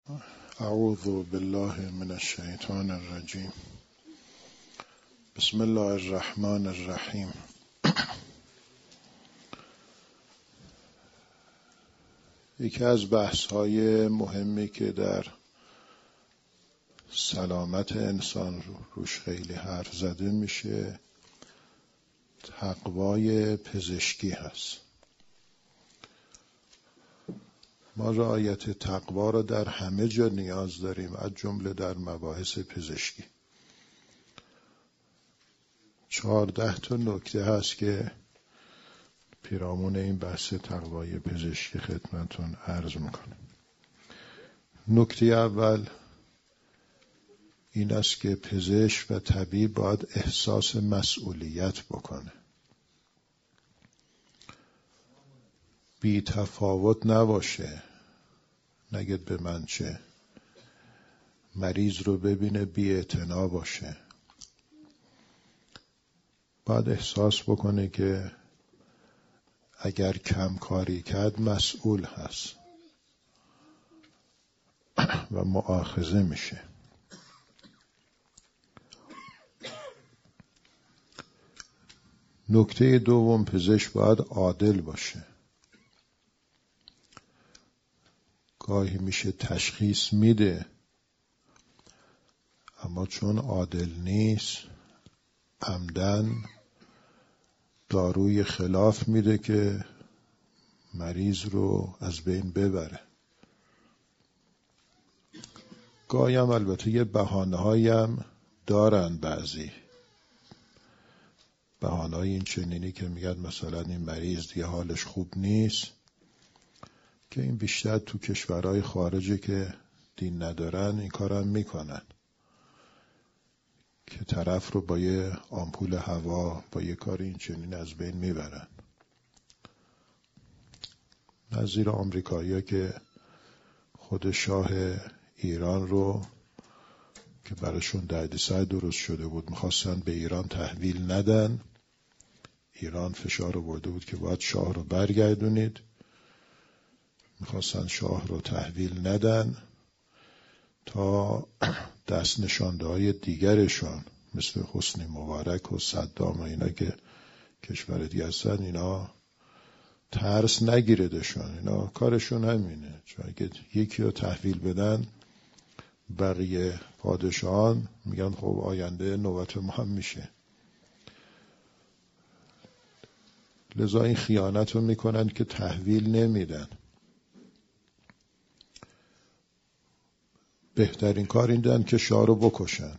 اعوذ بالله من الشیطان الرجیم. بسم الله الرحمن الرحیم. یکی از بحث‌های مهمی که در سلامت انسان روش خیلی حرف زده میشه تقوای پزشکی هست. ما رعایت تقوا را در همه جا نیاز داریم، از جمله در مباحث پزشکی. 14 تا نکته هست که پیرامون این بحث تقوای پزشکی خدمتتون عرض میکنم. نکته اول این است که پزشک و طبیب باید احساس مسئولیت بکنه. بی تفاوت نباشه، نگید به من چه. مریض رو ببینه بی اعتنا باشه. باید احساس بکنه که اگر کم کاری کرد مسئول هست و مؤاخذه میشه. نکته دوم، پزشک باید عادل باشه. گاهی میشه تشخیص میده اما چون عادل نیست عمدن داروی خلاف میده که مریض رو از بین ببره. گاهی هم البته یه بهانه‌هایی هم دارن، بعضی بهانه‌های این چنینی که میگن مثلا این مریض دیگه حالش خوب نیست، که این بیشتر تو کشورهای خارجه که دین ندارن این کارم میکنن که طرف رو با یه آمپول هوا با یه کار این چنین از بین میبرن. نظیر آمریکایی‌ها که خود شاه ایران رو که براشون دردسر درست شده بود میخواستن به ایران تحویل ندن. ایران فشار آورده بود که باید شاه رو برگردونید، میخواستن شاه رو تحویل ندن تا دست نشانده های دیگرشان مثل حسنی مبارک و صدام و اینا که کشور دیگه هستن اینا ترس نگیردشون. اینا کارشون همینه، چون اگه یکی رو تحویل بدن بقیه پادشاهان میگن خب آینده نوبت ما هم میشه. لذا این خیانت رو میکنن که تحویل نمیدن. بهترین کار این دن که شاه رو بکشن.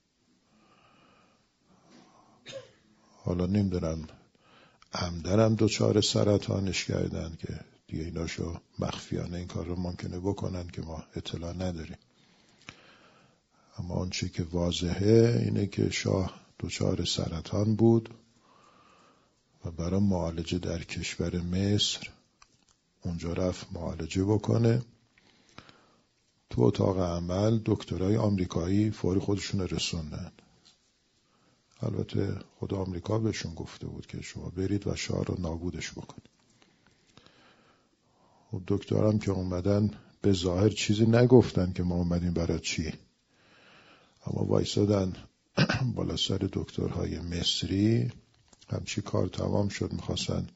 حالا نمیدونم عمدنم دچار سرطانش کردن که دیگه ایناشو مخفیانه این کار رو ممکنه بکنن که ما اطلاع نداریم. اما آنچه که واضحه اینه که شاه دچار سرطان بود و برای معالجه در کشور مصر اونجا رفت معالجه بکنه. تو اتاق عمل دکترای آمریکایی فوری خودشون رسوندن. البته خود آمریکا بهشون گفته بود که شما برید و شاه رو نابودش بکنید. و دکترام که اومدن به ظاهر چیزی نگفتن که ما اومدیم برای چی، اما وایسادن بالا سر دکترهای مصری. همچی کار تمام شد میخواستن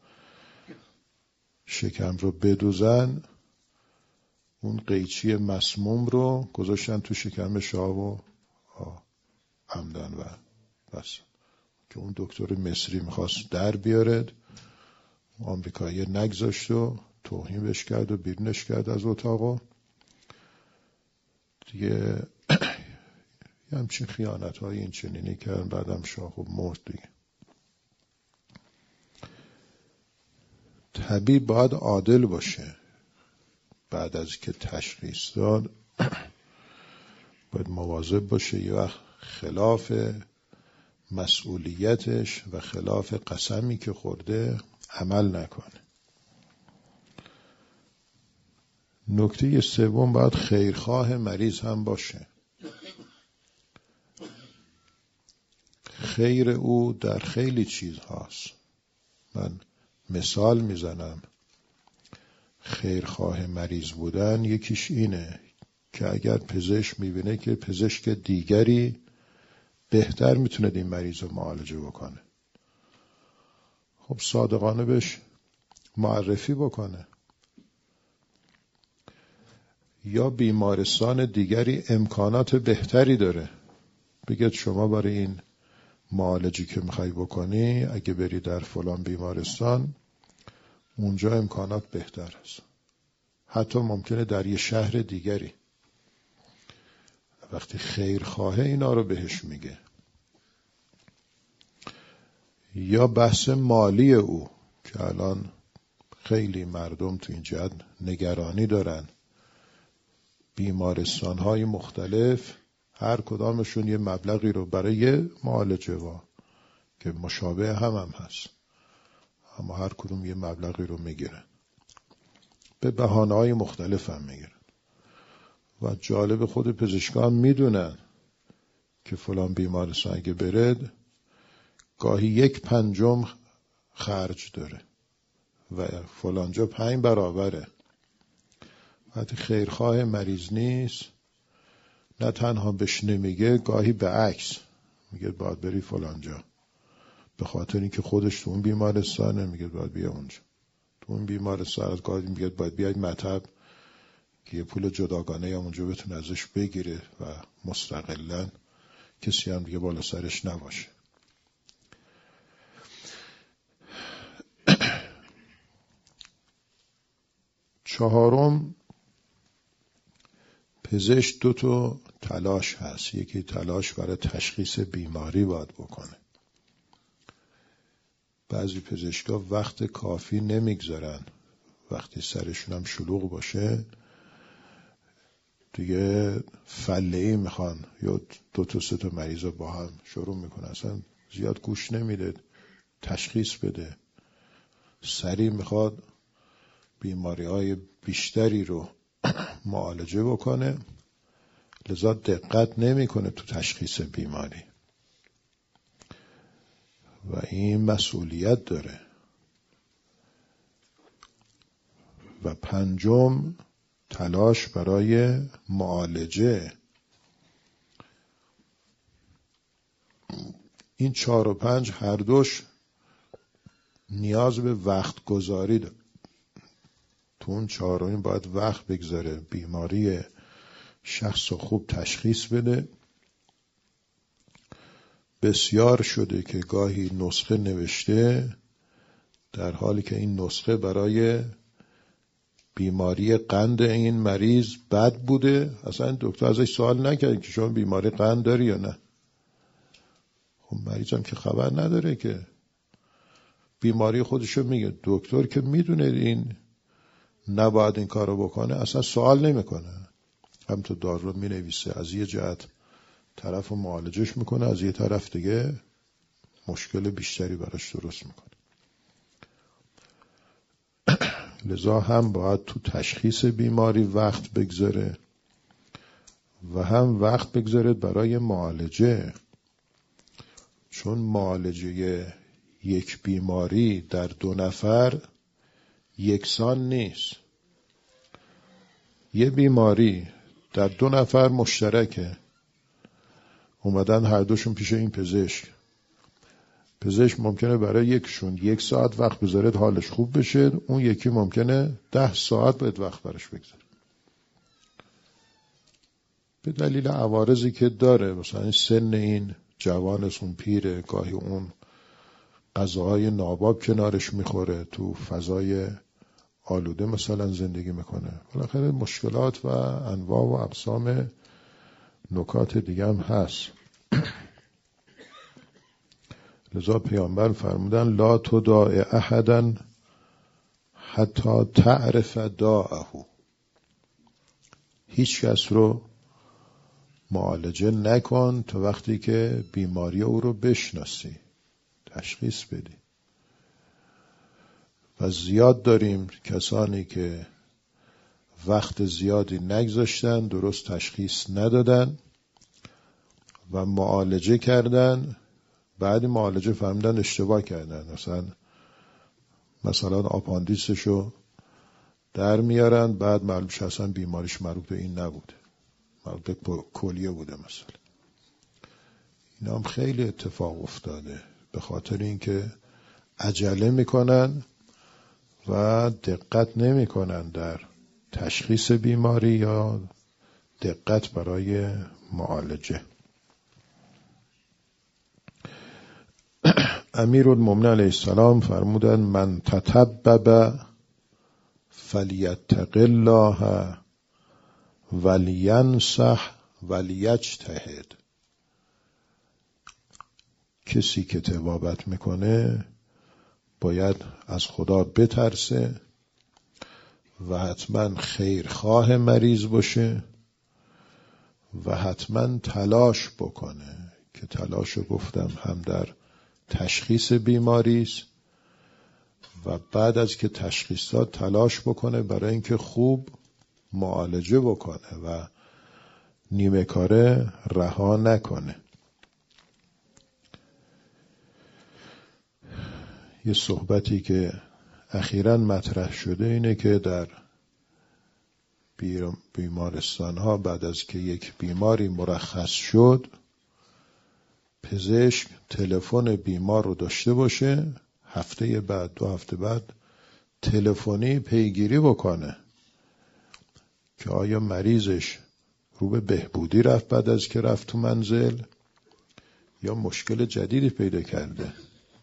شکم رو بدوزن، اون قیچی مسموم رو گذاشتن تو شکم شاه و عمدن و بس که اون دکتر مصری میخواست در بیارد، آمریکایی نگذاشت و توهین بهش کرد و بیرونش کرد از اتاقو. دیگه همچین خیانت های این چنینی کردن. بعدم شاه خب مرد دیگه. طبیب باید عادل باشه. بعد از که تشخیص داد باید مواظب باشه یه وقت خلاف مسئولیتش و خلاف قسمی که خورده عمل نکنه. نکته سوم، باید خیرخواه مریض هم باشه. خیر او در خیلی چیز هاست. من مثال میزنم. خیرخواه مریض بودن یکیش اینه که اگر پزشک میبینه که پزشک دیگری بهتر میتونه این مریض رو معالجه بکنه، خب صادقانه بهش معرفی بکنه. یا بیمارستان دیگری امکانات بهتری داره، بگید شما برای این معالجی که میخوای بکنی اگه بری در فلان بیمارستان اونجا امکانات بهتر است، حتی ممکنه در یه شهر دیگری. وقتی خیرخواه اینا رو بهش میگه. یا بحث مالی او که الان خیلی مردم تو این جهت نگرانی دارن، بیمارستان‌های مختلف هر کدامشون یه مبلغی رو برای یه معالجه که مشابه هم هست، اما هر کدوم یه مبلغی رو میگیرن، به بهانه‌های مختلف هم میگیرن. و جالب خود پزشکان میدونن که فلان بیمارستان اگه برد گاهی 1/5 خرج داره و فلانجا 5 برابره. وقتی خیرخواه مریض نیست نه تنها بهش نمیگه، گاهی به عکس میگه باید بری فلانجا، به خاطر اینکه خودش تو اون بیمارستانه میگه باید بیا اونجا. تو اون بیمارستان از گاهی میگه باید بیاید مطب که یه پول جداگانه یا اونجا بتونه ازش بگیره و مستقلاً کسی هم دیگه بالا سرش نباشه. چهارم، پزشک 2 تا تلاش هست. یکی تلاش برای تشخیص بیماری باید بکنه. بعضی پزشکا وقت کافی نمیگذارن، وقتی سرشون هم شلوغ باشه دیگه فله‌ای میخوان یا 2 تا 3 تا مریض با هم شروع میکنن، اصلا زیاد گوش نمیده تشخیص بده، سریع میخواد بیماری‌های بیشتری رو معالجه بکنه، لذا دقت نمیکنه تو تشخیص بیماری و این مسئولیت داره. و 5، تلاش برای معالجه. این 4 و 5 هر دوش نیاز به وقت گذاری داره. تو اون 4 باید وقت بگذاره، بیماری شخص رو خوب تشخیص بده. بسیار شده که گاهی نسخه نوشته در حالی که این نسخه برای بیماری قند این مریض بد بوده، اصلا دکتر ازش سوال نکرد که شما بیماری قند داری یا نه. خب مریض هم که خبر نداره که بیماری خودشو میگه، دکتر که میدونه این نباید این کارو بکنه اصلا سوال نمیکنه، هم تو دارو مینویسه، از یه جهت طرف معالجش میکنه، از یه طرف دیگه مشکل بیشتری براش درست میکنه. لذا هم باید تو تشخیص بیماری وقت بگذاره و هم وقت بگذاره برای معالجه، چون معالجه یک بیماری در 2 نفر یکسان نیست. یه بیماری در 2 نفر مشترکه، اومدن هر دوشون پیش این پزشک ممکنه برای یکشون 1 ساعت وقت بذاره حالش خوب بشه، اون یکی ممکنه 10 ساعت باید وقت براش بگذاره به دلیل عوارضی که داره، مثلا سن این جوانشون پیره، گاهی اون غذاهای ناباب کنارش میخوره، تو فضای آلوده مثلا زندگی میکنه، بالاخره مشکلات و انواع و اقسام نکات دیگه هم هست. لذا پیامبر فرمودن لا تداع احدا حتی تعرف داعه، هیچ کس رو معالجه نکن تا وقتی که بیماری او رو بشناسی، تشخیص بدی. و زیاد داریم کسانی که وقت زیادی نگذاشتن، درست تشخیص ندادن و معالجه کردن، بعد معالجه فهمیدن اشتباه کردن، مثلا آپاندیسشو در میارن، بعد معلوم شد اصلا بیماریش مربوط به این نبوده. مربوط به کلیه بوده مثلا. این هم خیلی اتفاق افتاده به خاطر اینکه عجله میکنن و دقت نمیکنن در تشخیص بیماری یا دقت برای معالجه. امیرالمومنین علیه السلام فرمودند من تطبب فلیتق الله ولینصح ولیجتهد. کسی که طبابت میکنه باید از خدا بترسه و حتما خیرخواه مریض باشه و حتما تلاش بکنه که تلاشو گفتم هم در تشخیص بیماری است و بعد از که تشخیص داد تلاش بکنه برای اینکه خوب معالجه بکنه و نیمه کاره رها نکنه. یه صحبتی که اخیراً مطرح شده اینه که در بیمارستان ها بعد از که یک بیماری مرخص شد پزشک تلفن بیمار رو داشته باشه، هفته بعد 2 هفته بعد تلفنی پیگیری بکنه که آیا مریضش رو به بهبودی رفت بعد از که رفت تو منزل یا مشکل جدیدی پیدا کرده،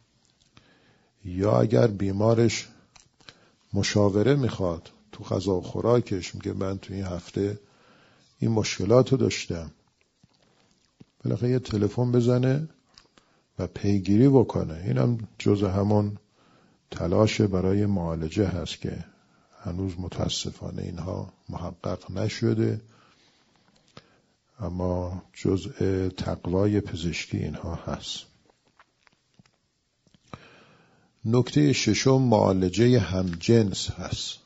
یا اگر بیمارش مشاوره میخواد تو غذا و خوراکش، میگه من تو این هفته این مشکلاتو داشتم، بالاخره یه تلفن بزنه و پیگیری بکنه. اینم جز همون تلاش برای معالجه هست که هنوز متاسفانه اینها محقق نشده، اما جزء تقوای پزشکی اینها هست. نکته 6 معالجه همجنس هست.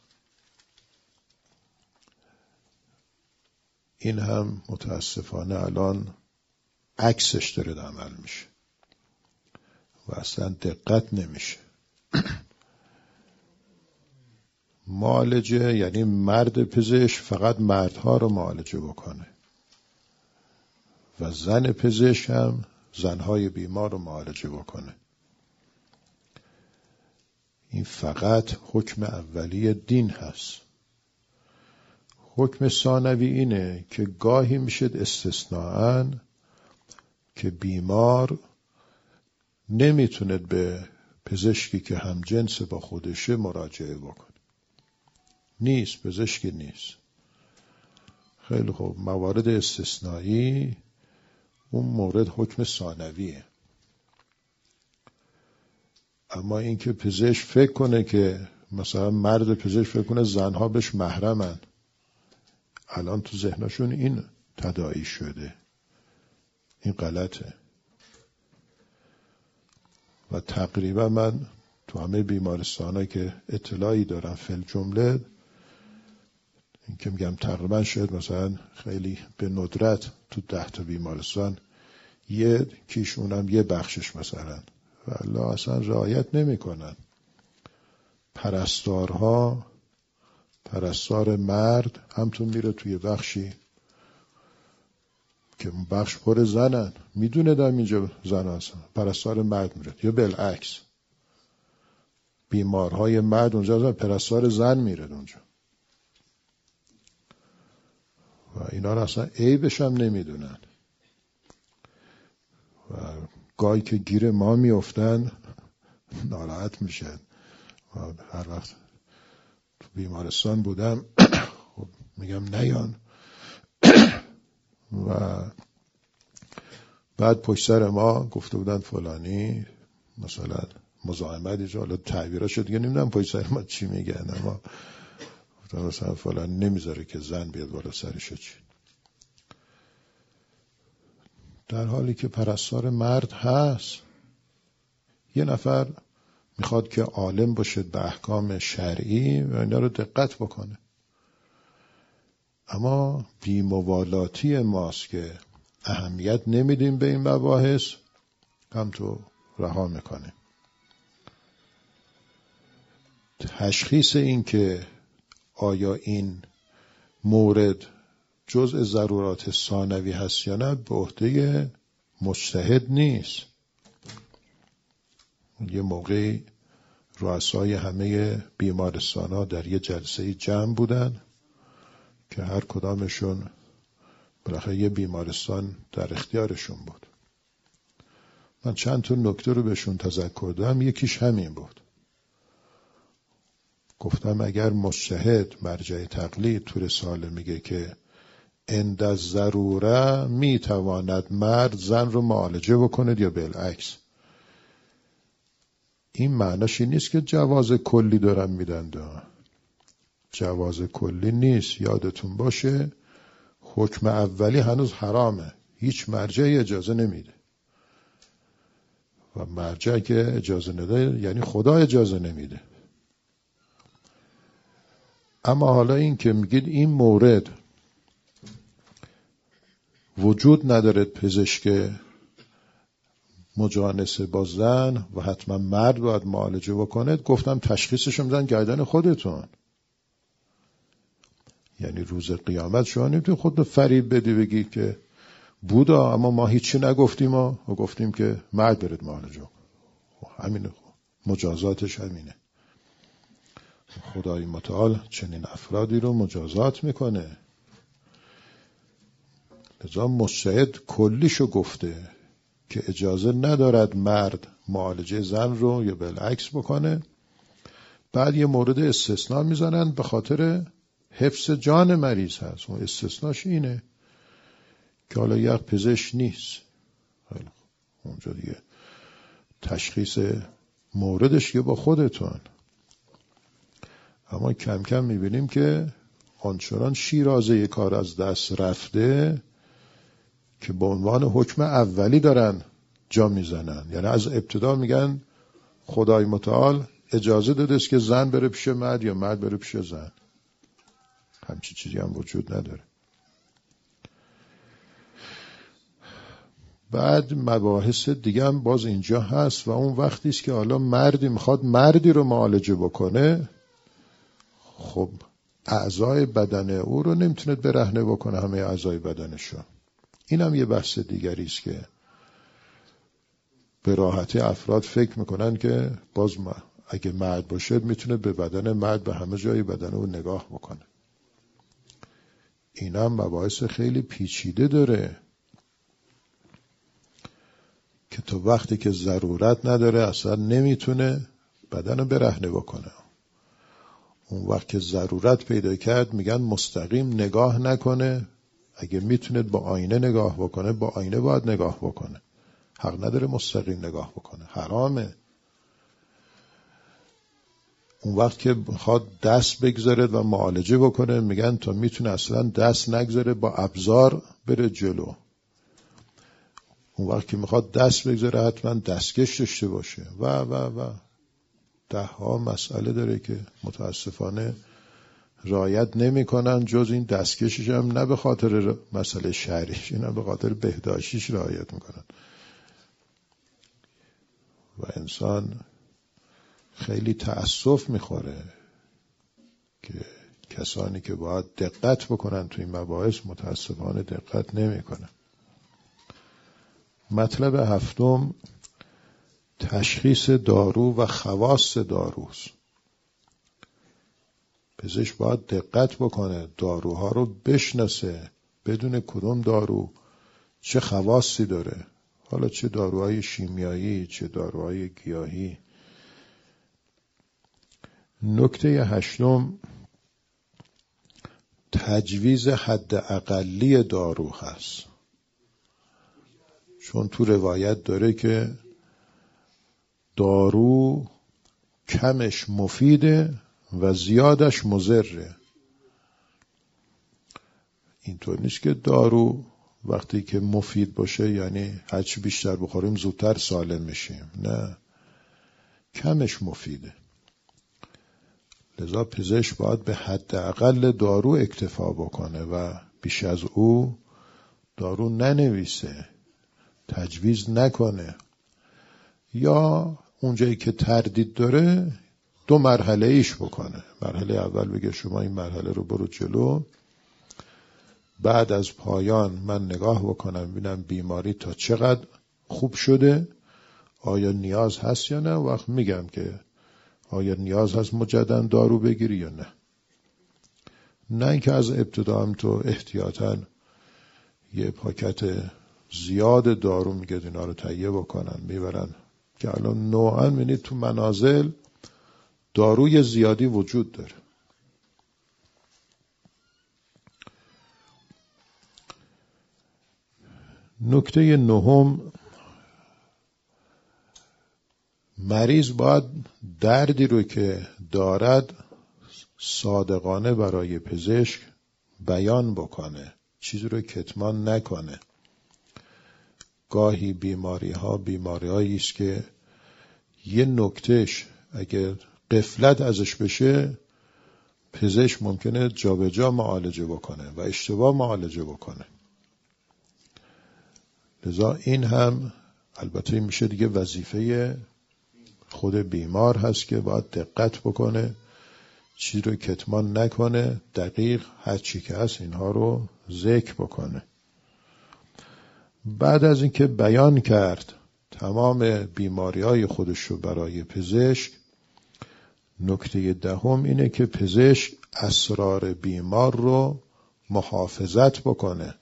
این هم متاسفانه الان عکسش داره عمل میشه و اصلا دقت نمیشه. معالجه یعنی مرد پزشک فقط مردها رو معالجه بکنه و زن پزشک هم زنهای بیمار رو معالجه بکنه. این فقط حکم اولی دین هست. حکم ثانوی اینه که گاهی میشه استثناءً که بیمار نمیتونه به پزشکی که همجنس با خودشه مراجعه بکنه. نیست، پزشکی نیست. خیلی خوب، موارد استثنایی اون مورد حکم ثانویه. اما اینکه پزشک فکر کنه که مثلا مرد پزشک فکر کنه زنها بهش محرمن، الان تو ذهنشون این تداعی شده، این غلطه. و تقریبا من تو همه بیمارستان‌ها که اطلاعی دارم فل جمله، این که میگم تقریبا شاید مثلا خیلی به ندرت تو 10 تا بیمارستان یه کیشونم یه بخشش مثلا والله اصلا رعایت نمی کنن. پرستارها، پرستار مرد همتون میره توی بخشی که بخش پر زنن، میدونه دارم اینجا زن هستن، پرستار مرد میره، یا بالعکس بیمارهای مرد اونجا هستن، پرستار زن میره اونجا و اینا اصلا عیبش هم نمیدونن و گاهی که گیر ما میافتن ناراحت میشن. هر وقت تو بیمارستان بودم خب میگم نیان و بعد پشت سر ما گفته بودن فلانی مثلا مزاحمت ایجاد، حالا تعبیراشو دیگه نمیدونم پشت سر ما چی میگن، اما گفتن مثلا فلان نمیذاره که زن بیاد بالا سرشو چی، در حالی که پرستار مرد هست. یه نفر میخواد که عالم باشه به احکام شرعی و اینا رو دقت بکنه، اما بی‌موالاتی ماست که اهمیت نمیدیم به این مباحث، هم تو رها میکنه. تشخیص این که آیا این مورد جزء ضرورات ثانوی هست یا نه به عهده مجتهد نیست. یه موقعی رؤسای همه بیمارستان‌ها در یه جلسه جمع بودن که هر کدامشون بالاخره یه بیمارستان در اختیارشون بود. من چند تا نکته رو بهشون تذکر دادم، یکیش همین بود. گفتم اگر مجتهد مرجع تقلید تو رساله میگه که عند الضروره میتواند مرد زن رو معالجه بکنه یا بالعکس، این معناش این نیست که جواز کلی دارن میدن. جواز کلی نیست. یادتون باشه حکم اولی هنوز حرامه، هیچ مرجعی اجازه نمیده و مرجع که اجازه نده یعنی خدا اجازه نمیده. اما حالا این که میگید این مورد وجود نداره پزشک مجانسه با زن و حتما مرد باید معالجه بکنه، گفتم تشخیصشو میدن گردن خودتون. یعنی روز قیامت شما نمیتونید خود رو فریب بدی بگی که بودا اما ما هیچی نگفتیم و گفتیم که مرد برید معالجه. همینه، مجازاتش همینه. خدای متعال چنین افرادی رو مجازات میکنه. لذا مجتهد کلیشو گفته که اجازه ندارد مرد معالجه زن رو یا بالعکس بکنه. بعد یه مورد استثناء میزنن به خاطر حفظ جان مریض هست. اون استثناش اینه که حالا یک پزشک نیست، اونجا دیگه تشخیص موردش که با خودتون. اما کم کم میبینیم که آنچنان شیرازه کار از دست رفته که به عنوان حکم اولی دارن جا میزنن. یعنی از ابتدا میگن خدای متعال اجازه داده است که زن بره پیش مرد یا مرد بره پیش زن. همچی چیزی هم وجود نداره. بعد مباحث دیگه هم باز اینجا هست و اون وقتی است که حالا مردی میخواد مردی رو معالجه بکنه، خب اعضای بدن او رو نمیتونه برهنه بکنه، همه اعضای بدنشو. این هم یه بحث دیگری است که به راحتی افراد فکر میکنن که باز اگه مرد باشه میتونه به بدن مرد به همه جای بدن او نگاه بکنه. این هم مباحث خیلی پیچیده داره که تو وقتی که ضرورت نداره اصلا نمیتونه بدن رو برهنه بکنه. اون وقت که ضرورت پیدا کرد میگن مستقیم نگاه نکنه. اگه میتونه با آینه نگاه بکنه با آینه باید نگاه بکنه. حق نداره مستقیم نگاه بکنه، حرامه. اون وقت که میخواد دست بگذاره و معالجه بکنه میگن تا میتونه اصلا دست نگذاره با ابزار بره جلو. اون وقت که میخواد دست بگذاره حتما دستکش داشته باشه و ده ها مسئله داره که متاسفانه رعایت نمی کنن. جز این دستکشش هم نه به خاطر مسئله شرعیش، نه به خاطر بهداشتیش رعایت میکنن و انسان خیلی تأسف میخوره که کسانی که باید دقت بکنن تو این مباحث متاسفانه دقت نمیکنن. مطلب هفتم تشخیص دارو و خواص داروست. پزشک باید دقت بکنه، داروها رو بشناسه، بدون کدوم دارو چه خواصی داره، حالا چه داروهای شیمیایی چه داروهای گیاهی. نکته هشتم تجویز حد اقلی دارو هست، چون تو روایت داره که دارو کمش مفیده و زیادش مضره. اینطور نیست که دارو وقتی که مفید باشه یعنی هرچی بیشتر بخوریم زودتر سالم میشیم، نه، کمش مفیده. لذا پزشک باید به حد اقل دارو اکتفا بکنه و بیش از او دارو ننویسه، تجویز نکنه. یا اونجایی که تردید داره 2 مرحله ایش بکنه. مرحله اول بگه شما این مرحله رو برو جلو، بعد از پایان من نگاه بکنم ببینم بیماری تا چقدر خوب شده، آیا نیاز هست یا نه، وقت میگم که آیا نیاز هست مجددا دارو بگیری یا نه. نه اینکه از ابتدا هم تو احتیاطاً یه پاکت زیاد دارو میگه اینا رو تهیه بکنن میبرن، که الان نوعاً میبینید تو منازل داروی زیادی وجود داره. نکته نهم، مریض باید دردی رو که دارد صادقانه برای پزشک بیان بکنه، چیزی رو کتمان نکنه. گاهی بیماری‌هایی است که یه نکتهش اگه غفلت ازش بشه پزشک ممکنه جابجا معالجه بکنه و اشتباه معالجه بکنه. لذا این هم البته میشه دیگه وظیفه خود بیمار هست که باید دقت بکنه، چیزی رو کتمان نکنه، دقیق هر چی که هست اینها رو ذکر بکنه. بعد از اینکه بیان کرد تمام بیماری‌های خودش رو برای پزشک، نکته دهم اینه که پزشک اسرار بیمار رو محافظت بکنه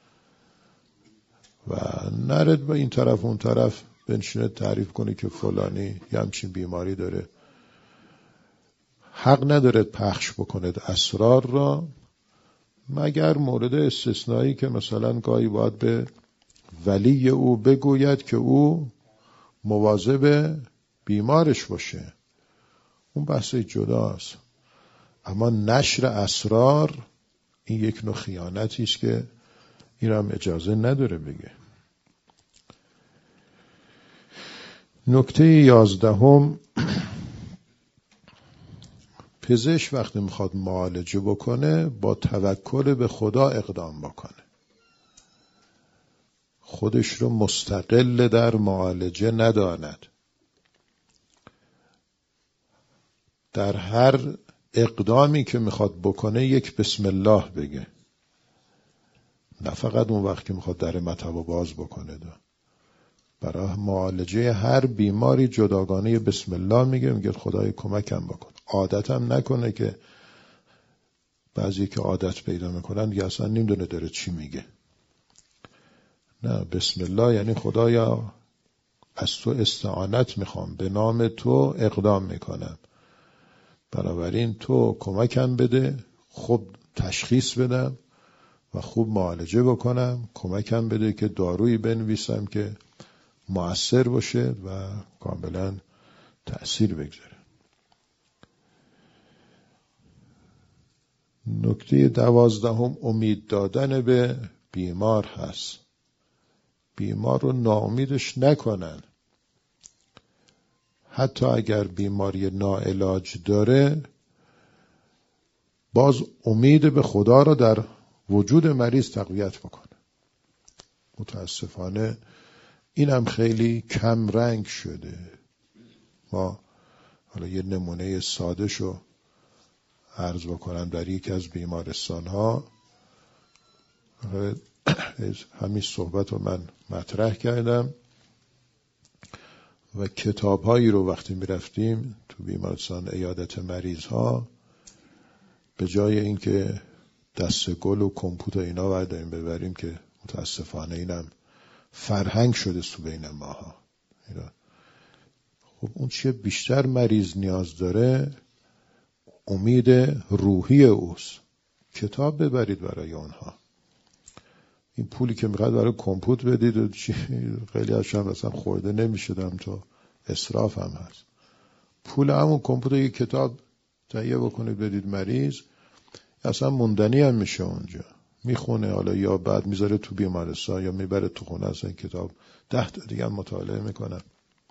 و نرد به این طرف اون طرف بنشینه تعریف کنه که فلانی یه همچین بیماری داره. حق نداره پخش بکنه اسرار را، مگر مورد استثنایی که مثلا گاهی باید به ولی او بگوید که او مواظب بیمارش باشه، اون بحث جداست. اما نشر اسرار این یک نوع خیانتی است که این هم اجازه نداره بگه. نکته 11، پزشک وقتی میخواد معالجه بکنه با توکل به خدا اقدام بکنه، خودش رو مستقل در معالجه نداند. در هر اقدامی که میخواد بکنه یک بسم الله بگه، نه فقط اون وقت که میخواد در مطب باز بکنه. برای معالجه هر بیماری جداگانه بسم الله میگه خدای کمکم بکن. عادت هم نکنه که بعضی که عادت پیدا میکنن یا اصلا نمیدونه داره چی میگه. نه، بسم الله یعنی خدایا از تو استعانت میخوام، به نام تو اقدام میکنم، بنابراین تو کمکم بده، خوب تشخیص بدم و خوب معالجه بکنم، کمکم بده که دارویی بنویسم که مؤثر باشه و کاملا تأثیر بگذاره. نکته 12 امید دادن به بیمار هست. بیمار رو ناامیدش نکنن، حتی اگر بیماری ناعلاج داره باز امید به خدا رو در وجود مریض تقویت بکنه. متاسفانه این هم خیلی کم رنگ شده. ما حالا یه نمونه ساده شو عرض بکنم. در یکی از بیمارستان ها همین صحبت رو من مطرح کردم و کتاب هایی رو وقتی می رفتیم تو بیمارستان عیادت مریض ها، به جای اینکه دست گل و کمپوت و اینا برداریم ببریم که متاسفانه اینم فرهنگ شده تو بین ماها. خب اون چیه بیشتر مریض نیاز داره؟ امید روحی اوست. کتاب ببرید برای اونها. این پولی که میخواد برای کمپوت بدید و خیلی هاشم اصلا خورده نمیشدم، تو اسراف هم هست. پول همون کمپوت یک کتاب تهیه بکنید بدید مریض، اصلا موندنی هم میشه اونجا، میخونه، حالا یا بعد میذاره تو بیمارستان یا میبره تو خونه، اصلا کتاب 10 تا دیگه مطالعه میکنن.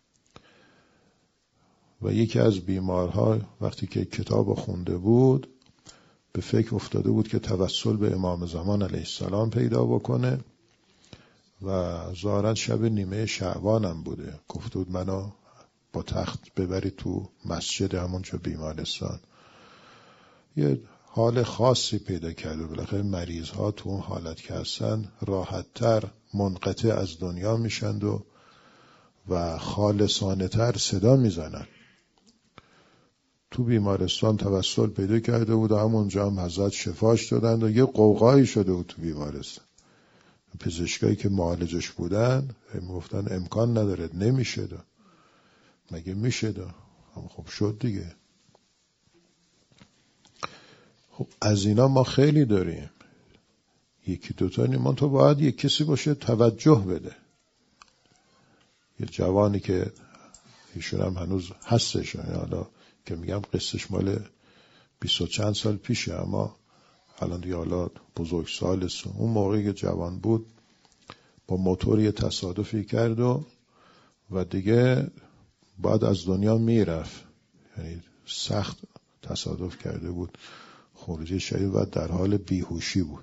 و یکی از بیمارها وقتی که کتاب خونده بود به فکر افتاده بود که توسل به امام زمان علیه السلام پیدا بکنه و ظاهرا شب نیمه شعبان هم بوده. گفته بود منو با تخت ببرید تو مسجد همونجا بیمارستان. یه حال خاصی پیدا کرده. بالاخره مریض ها تو اون حالت که هستن راحت‌تر منقطع از دنیا میشند و خالصانه تر صدا میزنن. تو بیمارستان توسل پیدا کرده بود و همونجا هم حضرت شفاش دادند و یه قوقایی شده بود تو بیمارستان. پزشکایی که معالجش بودن میگفتن امکان نداره، نمیشه دا. مگه میشه دا؟ خب شد دیگه. خب از اینا ما خیلی داریم، یکی دوتا نیمان. تو باید یک کسی باشه توجه بده. یه جوانی که ایشون هم هنوز هستش، یعنی حالا که میگم قصهش مال 20 و چند سال پیشه، اما الان دیگه حالا بزرگسال است. اون موقعی که جوان بود با موتور یه تصادفی کرد و دیگه بعد از دنیا میرفت. یعنی سخت تصادف کرده بود، خروجی شدید و در حال بیهوشی بود.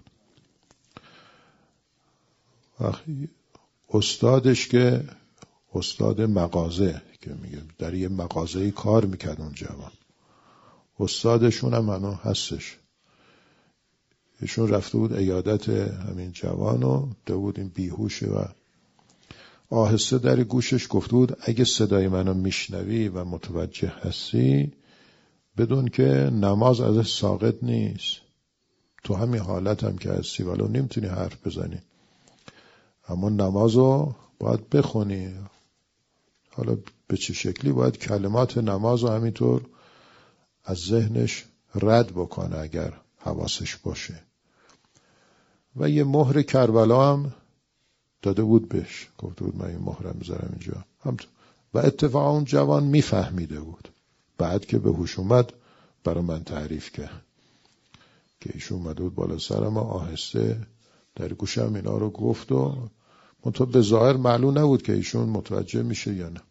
وقتی استادش که استاد مغازه که میگه در یه مغازه‌ای کار میکرد اون جوان، استادشون هم هنوز هستش. ایشون رفته بود عیادت همین جوان و ده بود این بیهوشه و آهسته در گوشش گفته بود اگه صدای منو میشنوی و متوجه هستی بدون که نماز ازش ساقط نیست. تو همین حالت هم که هستی ولو نمیتونی حرف بزنی، اما نمازو باید بخونی. حالا به چه شکلی باید کلمات نمازو همینطور از ذهنش رد بکنه اگر حواسش باشه. و یه مهر کربلا هم داده بود بهش، گفته بود من این مهرم میذارم اینجا. و اتفاقا اون جوان میفهمیده بود. بعد که به هوش اومد برای من تعریف کرد که ایشون اومده بود بالا سرم و آهسته در گوشم اینا رو گفت و منطقه به ظاهر معلوم نبود که ایشون متوجه میشه یا نه.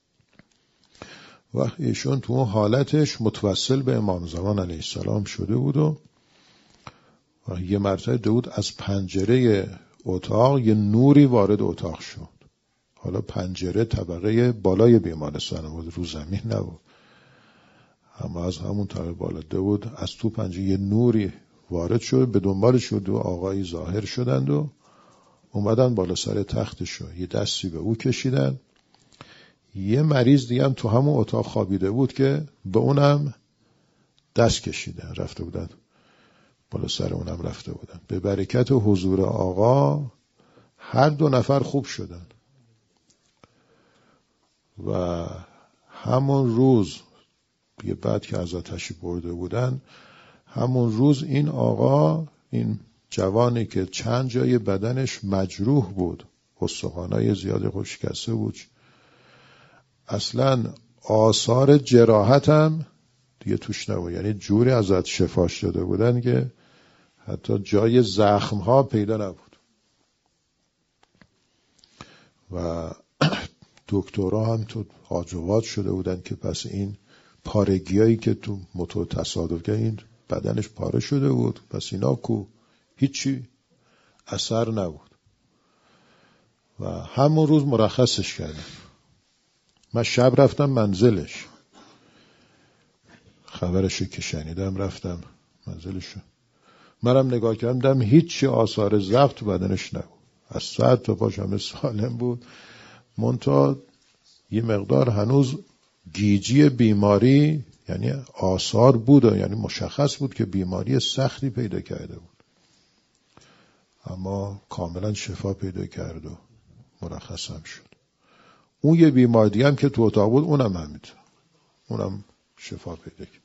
و ایشون تو اون حالتش متوسل به امام زمان علیه السلام شده بود و یه مرتبه داود از پنجره اتاق یه نوری وارد اتاق شد. حالا پنجره طبقه بالای بیمارستان بود، رو زمین نبود، اما از همون طبقه بالا داود از تو پنجره یه نوری وارد شد. به دنبالش شد و آقایی ظاهر شدند و اومدن بالا سر تختش، یه دستی به او کشیدن. یه مریض دیگه هم تو همون اتاق خوابیده بود که به اونم دست کشیدن، رفته بودن بالا سر اونم رفته بودن. به برکت حضور آقا هر دو نفر خوب شدن و همون روز یه بعد که از آتشی برده بودن، همون روز این آقا، این جوانی که چند جای بدنش مجروح بود، استخوانای زیاد شکسته بود، اصلا آثار جراحت هم دیگه توش نبود. یعنی جوری ازت شفاش شده بودن که حتی جای زخم ها پیدا نبود. و دکترها هم تو آجوات شده بودن که پس این پارگیایی که تو موتور تصادف کرد این بدنش پاره شده بود، پس اینا کو هیچی اثر نبود. و همون روز مرخصش کردم. من شب رفتم منزلش، خبرشو که شنیدم رفتم منزلشو. منم نگاه کردم هیچی آثار ضعف تو بدنش نبود، از سر تا پاش همه سالم بود. منتها یه مقدار هنوز گیجی بیماری، یعنی آثار بود، یعنی مشخص بود که بیماری سختی پیدا کرده بود، اما کاملا شفا پیدا کرد و مرخص هم شد. اون یه بیمار دیگه هم که تو اتاق بود اونم همینطور، اونم شفا پیدا کرد.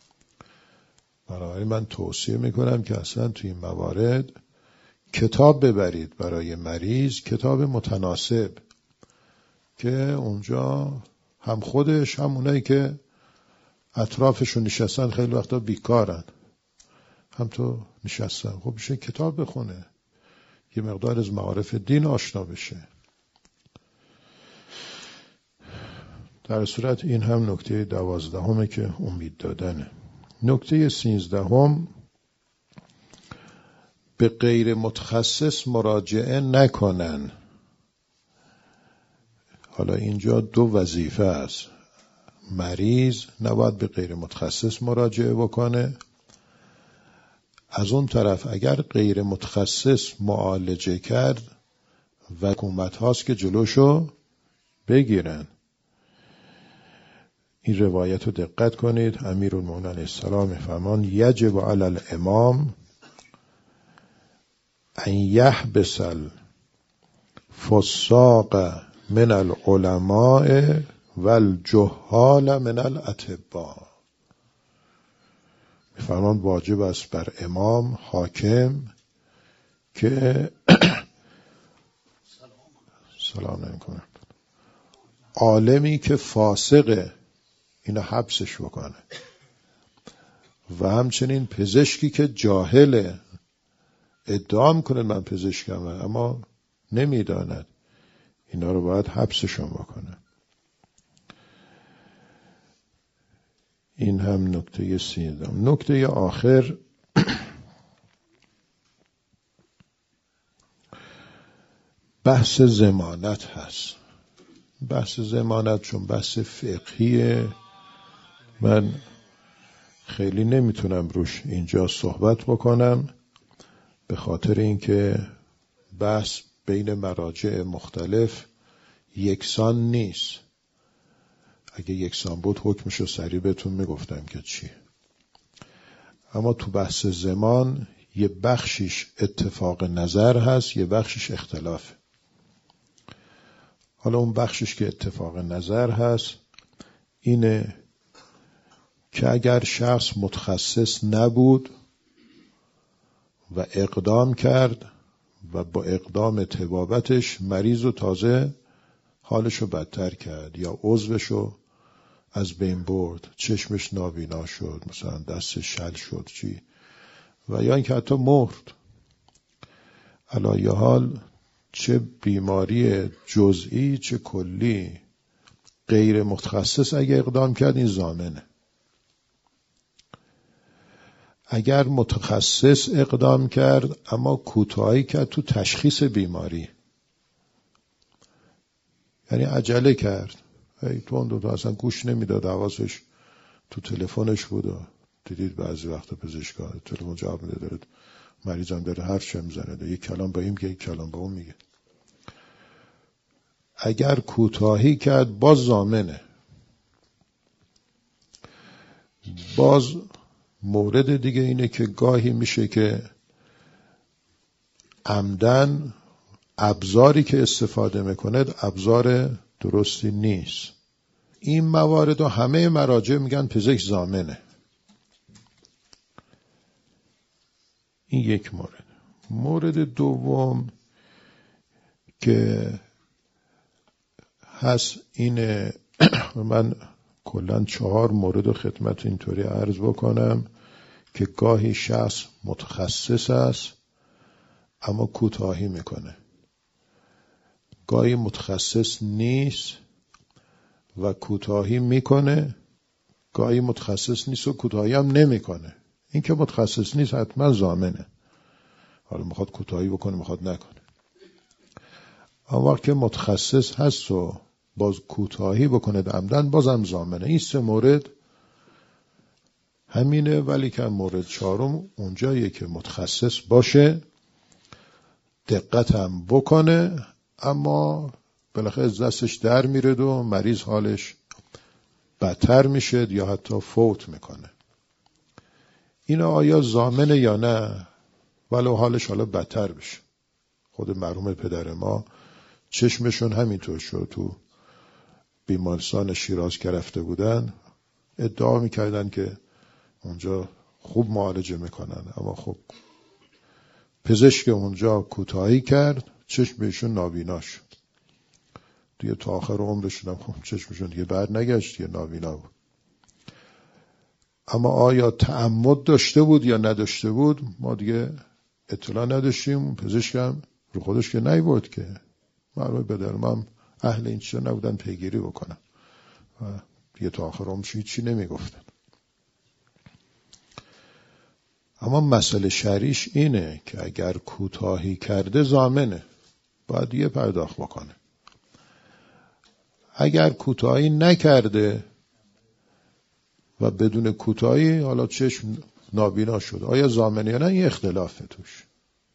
برای من توصیه میکنم که اصلا توی این موارد کتاب ببرید برای مریض، کتاب متناسب که اونجا هم خودش هم اونایی که اطرافشون نشستن خیلی وقتا بیکارن، هم تو نشستن، خب بشه کتاب بخونه، یه مقدار از معارف دین آشنا بشه. در صورت این هم نکته 12 که امید دادنه. نکته 13 به غیر متخصص مراجعه نکنن. حالا اینجا دو وظیفه است. مریض نباید به غیر متخصص مراجعه بکنه از اون طرف اگر غیر متخصص معالجه کرد و حکومت هاست که جلوشو بگیرن. این روایت رو دقت کنید. امیرالمومنین علیه السلام میفرمان یجب علی الامام ان یحبس الفساق من العلماء والجهال من الاطباء. میفرمان واجب است بر امام حاکم که سلام نمیکنه عالمی که فاسقه اینو حبسش بکنه و همچنین پزشکی که جاهله ادعا میکنه من پزشکم اما نمیداند، اینا رو باید حبسشون بکنه. این هم نکته 13. نکته آخر بحث ضمانت هست. بحث ضمانت چون بحث فقهیه من خیلی نمیتونم روش اینجا صحبت بکنم، به خاطر اینکه بحث بین مراجع مختلف یکسان نیست. اگه یکسان بود حکمشو سریع بهتون میگفتم که چیه. اما تو بحث زمان یه بخشیش اتفاق نظر هست، یه بخشیش اختلافه. حالا اون بخشش که اتفاق نظر هست اینه که اگر شخص متخصص نبود و اقدام کرد و با اقدام طبابتش مریض رو تازه حالشو بدتر کرد یا عضوشو از بین برد، چشمش نابینا شد، مثلا دستش شل شد چی، و یا اینکه حتی مرد، علی حال چه بیماری جزئی چه کلی غیر متخصص اگه اقدام کرد این ضامنه. اگر متخصص اقدام کرد اما کوتاهی کرد تو تشخیص بیماری، یعنی عجله کرد، تو اون دوتا اصلا گوش نمیداد، حواسش تو تلفنش بود. دیدید بعضی وقتا پزشکا تلفن جواب میده، داره مریضم داره حرف چه میزنه، یک کلام با این میگه یک کلام با اون میگه. اگر کوتاهی کرد باز ضامنه. باز مورد دیگه اینه که گاهی میشه که عمدن ابزاری که استفاده میکنه ابزار درستی نیست. این موارد رو همه مراجع میگن پزشک ضامنه. این یک مورد. مورد دوم که هست اینه، من کلاً 4 مورد رو خدمت اینطوری عرض بکنم که گاهی شخص متخصص است اما کوتاهی میکنه، گاهی متخصص نیست و کوتاهی میکنه، گاهی متخصص نیست و کوتاهی هم نمیکنه. این که متخصص نیست حتما ضامنه، حالا میخواد کوتاهی بکنه میخواد نکنه. اما وقتی متخصص هست و باز کوتاهی بکنه عمدن بازم ضامنه. این 3 مورد همینه، ولی که مورد 4 اونجاییه که متخصص باشه، دقت هم بکنه، اما بالاخره از دستش در میره و مریض حالش بدتر میشه یا حتی فوت میکنه. این آیا ضامنه یا نه؟ ولو حالش حالا بدتر بشه. خود مرحوم پدر ما چشمشون همینطور شد، تو بیمارستان شیراز که رفته بودن ادعا میکردن که اونجا خوب معالجه میکنن، اما خب پزشک اونجا کوتاهی کرد، چشمشون نابینا شد. دیگه تا آخر عمرشون هم خب چشمشون دیگه بر نگشت، دیگه نابینا بود. اما آیا تعمد داشته بود یا نداشته بود ما دیگه اطلاع نداشتیم. پزشک هم رو خودش که نیورد که مرحوم پدر ما هم اهل این چیزا نبودن پیگیری بکنن و دیگه تا آخر عمرش هیچی نمیگفتن. اما مسئله شرعیش اینه که اگر کوتاهی کرده ضامنه، باید یه پرداخت بکنه. اگر کوتاهی نکرده و بدون کوتاهی حالا چشم نابینا شد، آیا ضامنه یا نه؟ این اختلافه توش.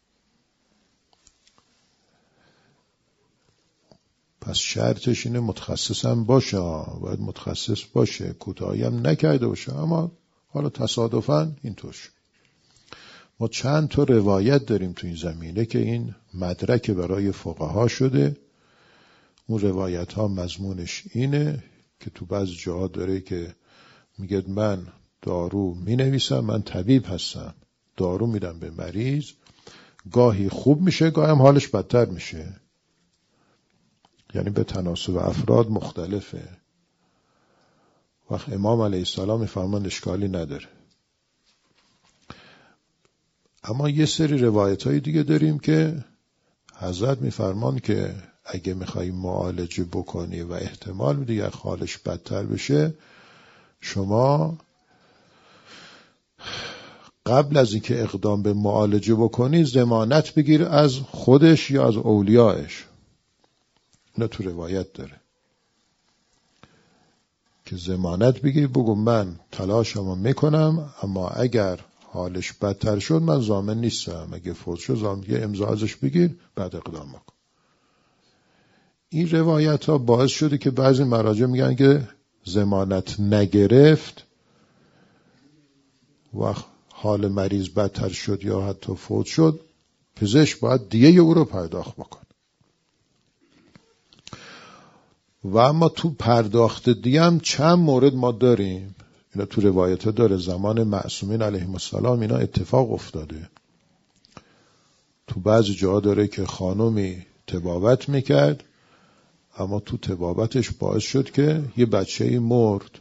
پس شرطش اینه متخصص هم باشه، باید متخصص باشه، کوتاهی هم نکرده باشه. اما حالا تصادفاً اینطور شد. ما چند تا روایت داریم تو این زمینه که این مدرک برای فقها شده. اون روایت ها مضمونش اینه که تو بعض جاها داره که میگه من دارو می نویسم، من طبیب هستم، دارو میدم به مریض، گاهی خوب میشه گاهی هم حالش بدتر میشه. یعنی به تناسب افراد مختلفه. وقت امام علیه السلام میفرمان اشکالی نداره. اما یه سری روایت های دیگه داریم که حضرت میفرمان که اگه میخوایی معالجه بکنی و احتمال میدی یا حالش بدتر بشه، شما قبل از اینکه اقدام به معالجه بکنی ضمانت بگیر از خودش یا از اولیاءش. اینا تو روایت داره که ضمانت بگیر، بگو من تلاشمو میکنم اما اگر حالش بدتر شد من ضامن نیستم، اگه فوت شد ضامن، یه امضا ازش بگیر بعد اقدام بکن. این روایت ها باعث شده که بعضی مراجع میگن که ضمانت نگرفت و حال مریض بدتر شد یا حتی فوت شد، پزشک باید دیگه او رو پرداخت بکن. و اما تو پرداخت دیگه هم چند مورد ما داریم، اینا تو روایت ها داره. زمان معصومین علیهم السلام اینا اتفاق افتاده. تو بعضی جاها داره که خانومی طبابت میکرد اما تو طبابتش باعث شد که یه بچه‌ای مرد.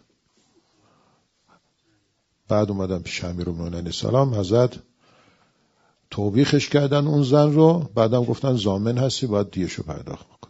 بعد اومدن پیش امیرالمومنین علیه السلام، حضرت توبیخش کردن اون زن رو، بعدم گفتن ضامن هستی باید دیه‌شو پرداخت بکن.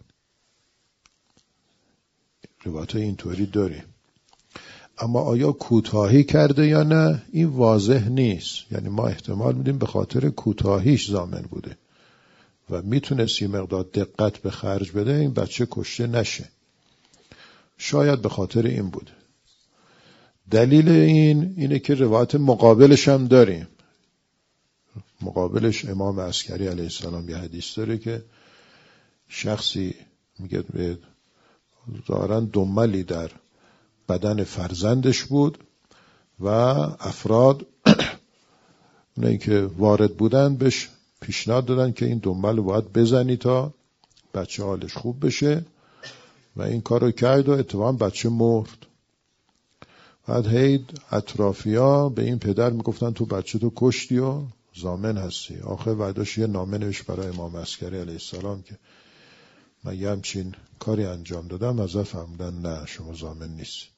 روایت اینطوری داریم. اما آیا کوتاهی کرده یا نه این واضح نیست. یعنی ما احتمال میدیم به خاطر کوتاهیش ضامن بوده و میتونست یه مقدار دقت به خرج بده این بچه کشته نشه. شاید به خاطر این بوده. دلیل اینه که روایت مقابلش هم داریم. مقابلش امام عسکری علیه السلام یه حدیث داره که شخصی میگه به ظاهراً دنبالی در بدن فرزندش بود و افراد اونایی که وارد بودن بهش پیشنهاد دادن که این دنبال رو باید بزنی تا بچه حالش خوب بشه و این کار رو کرد و اتفاقاً بچه مرد. بعد اطرافیا به این پدر میگفتن تو بچه تو کشتی و ضامن هستی. آخر بعدش یه نامه نوشت برای امام عسکری علیه السلام که من یه همچین کاری انجام دادم. حضرت فرمودن نه شما ضامن نیستی.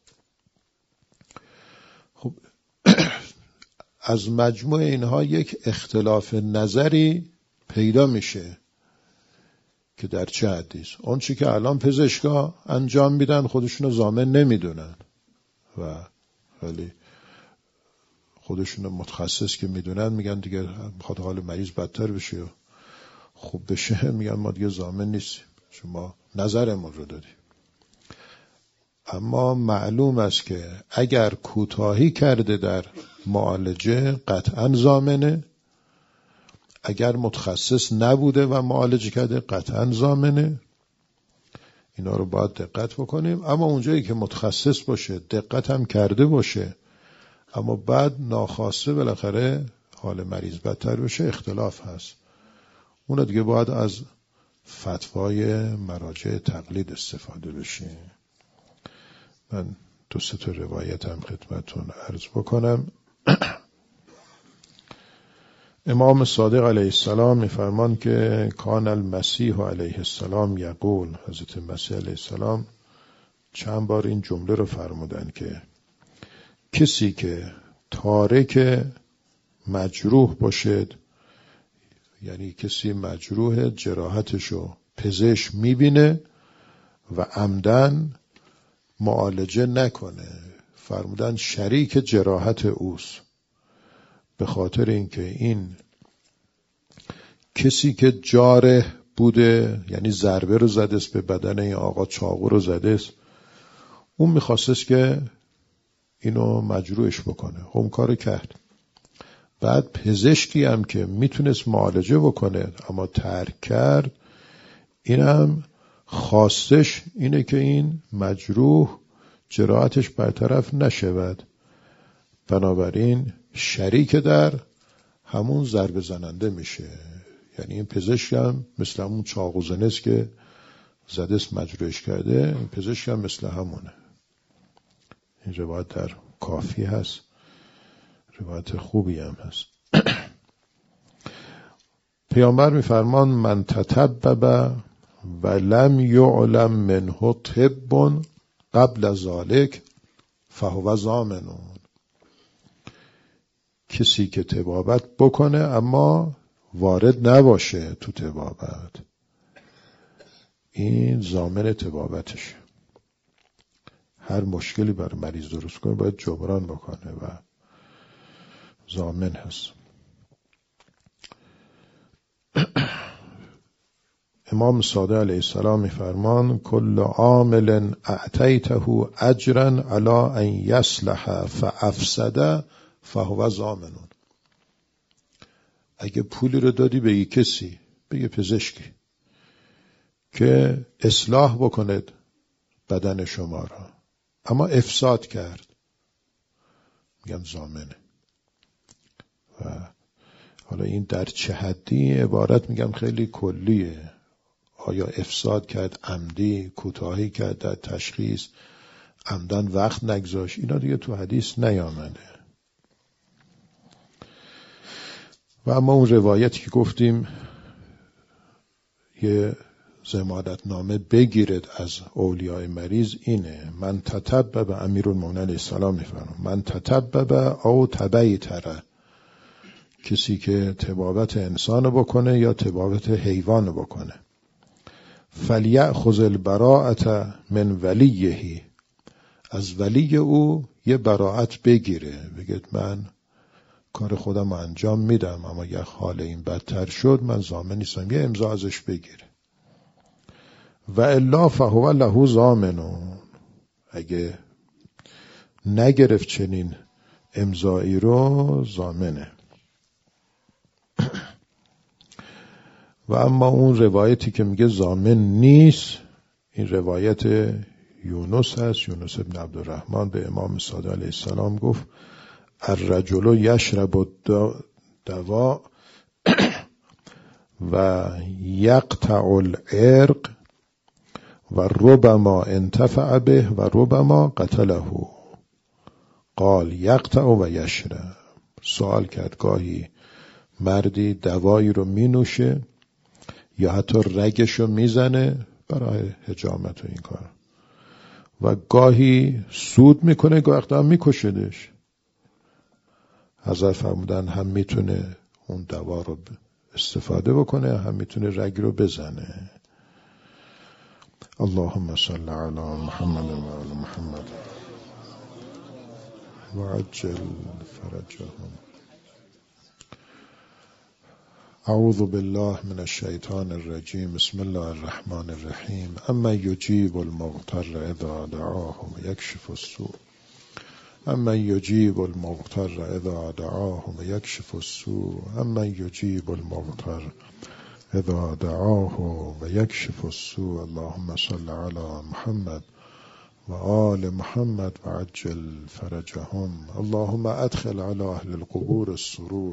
خب از مجموع اینها یک اختلاف نظری پیدا میشه که در چه حدیث. اون چی که الان پزشکا انجام میدن خودشونو ضامن نمیدونن و ولی خودشونو متخصص که میدونن میگن دیگه بخاطر حال مریض بدتر بشه یا خوب بشه میگن ما دیگه ضامن نیستیم، شما نظرمون رو دادیم. اما معلوم است که اگر کوتاهی کرده در معالجه قطعا ضامنه، اگر متخصص نبوده و معالجه کرده قطعا ضامنه. اینا رو باید دقت بکنیم. اما اونجایی که متخصص باشه دقت هم کرده باشه اما بعد ناخواسته بالاخره حال مریض بدتر بشه، اختلاف هست. اون دیگه باید از فتوای مراجع تقلید استفاده بشه. من 2-3 روایت هم خدمتون عرض بکنم. امام صادق علیه السلام میفرمان که کان المسیح علیه السلام یقول، حضرت مسیح علیه السلام چند بار این جمله رو فرمودن که کسی که تارک مجروح باشد، یعنی کسی مجروح جراحتشو پزشک میبینه و عمدن معالجه نکنه، فرمودن شریک جراحت اوست. به خاطر اینکه این کسی که جارح بوده، یعنی ضربه رو زده است به بدن این آقا، چاقو رو زده است، اون میخواست که اینو مجروحش بکنه، اون کارو کرد. بعد پزشکی هم که میتونست معالجه بکنه اما ترک کرد، اینم خواستش اینه که این مجروح جراحتش برطرف نشود، بنابراین شریک در همون ضربه زننده میشه. یعنی این پزشک هم مثل همون چاقوزنه است که زدست مجروحش کرده، این پزشک هم مثل همونه. این روایت در کافی هست، روایت خوبی هم هست. پیامبر میفرمان من تطبب و لم یعلم منه طب قبل ذلك فهو ضامن. کسی که طبابت بکنه اما وارد نباشه تو طبابت، این ضامن طبابتشه. هر مشکلی برای مریض درست کنه باید جبران بکنه و ضامن هست. امام صادق علیه السلام میفرمان کل عامل اعطیته اجرا علی ان یصلح فافسد فهو ضامن. اگه پولی رو دادی به یک کسی، به یک پزشکی که اصلاح بکنه بدن شما را، اما افساد کرد، میگم ضامنه. و حالا این در چه حدی عبارت میگم خیلی کلیه. آیا افساد کرد عمدی، کوتاهی کرد در تشخیص، عمدن وقت نگذاشت، اینا دیگه تو حدیث نیامده. و اما اون روایتی که گفتیم یه ضمانت نامه بگیرد از اولیای مریض، اینه من تطبب، امیرالمومنین علیه السلام میفرماید من تطبب او تبیتر، کسی که طبابت انسان بکنه یا طبابت حیوان بکنه، فلیأخذ البراءة من ولیه، از ولی او یه براءت بگیره، بگید من کار خودم انجام میدم اما یه حال این بدتر شد من ضامن نیستم، یه امضا ازش بگیره. و الا فهو له ضامن، اگه نگرفت چنین امضایی رو ضامنه. و اما اون روایتی که میگه ضامن نیست، این روایت یونس هست، یونس ابن عبدالرحمن به امام صادق علیه السلام گفت الرجل یشرب الدواء و یقطع العرق و ربما انتفع به و ربما قتله. قال یقطع و یشرب. سوال کرد گاهی مردی دوایی رو می نوشه یا حتی رگش رو می زنه برای حجامت و این کار، و گاهی سود میکنه گاهی هم میکشدش. حضرت فرمودن هم میتونه اون دوا رو استفاده بکنه هم میتونه رگ رو بزنه. اللهم صل علی محمد و آل محمد و عجل فرجهم. اعوذ بالله من الشیطان الرجیم. بسم الله الرحمن الرحیم. اما یجیب المضطر اذا دعاه و یکشف السوء، اما یجیب المضطر اذا دعاه و یکشف السوء، اما یجیب المضطر اذا دعاه و یکشف السوء. اللهم صل علی محمد و آل محمد و عجل فرجهم. اللهم ادخل علی اهل القبور السرور.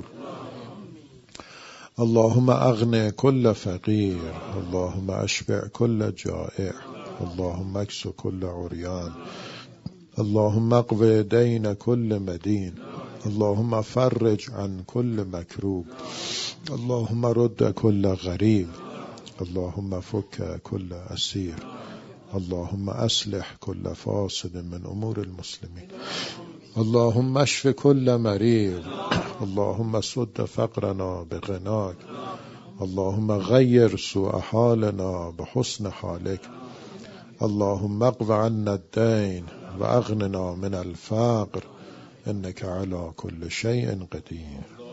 اللهم اغن كل فقير، اللهم اشبع كل جائع، اللهم اكس كل عريان، اللهم اقض دين كل مدين، اللهم فرج عن كل مكروب، اللهم رد كل غريب، اللهم فك كل أسير، اللهم أصلح كل فاسد من أمور المسلمين، اللهم اشف كل مريض، اللهم سد فقرنا بغناك، اللهم غير سوء حالنا بحسن حالك، اللهم اقض عنا الدين وأغننا من الفقر إنك على كل شيء قدير.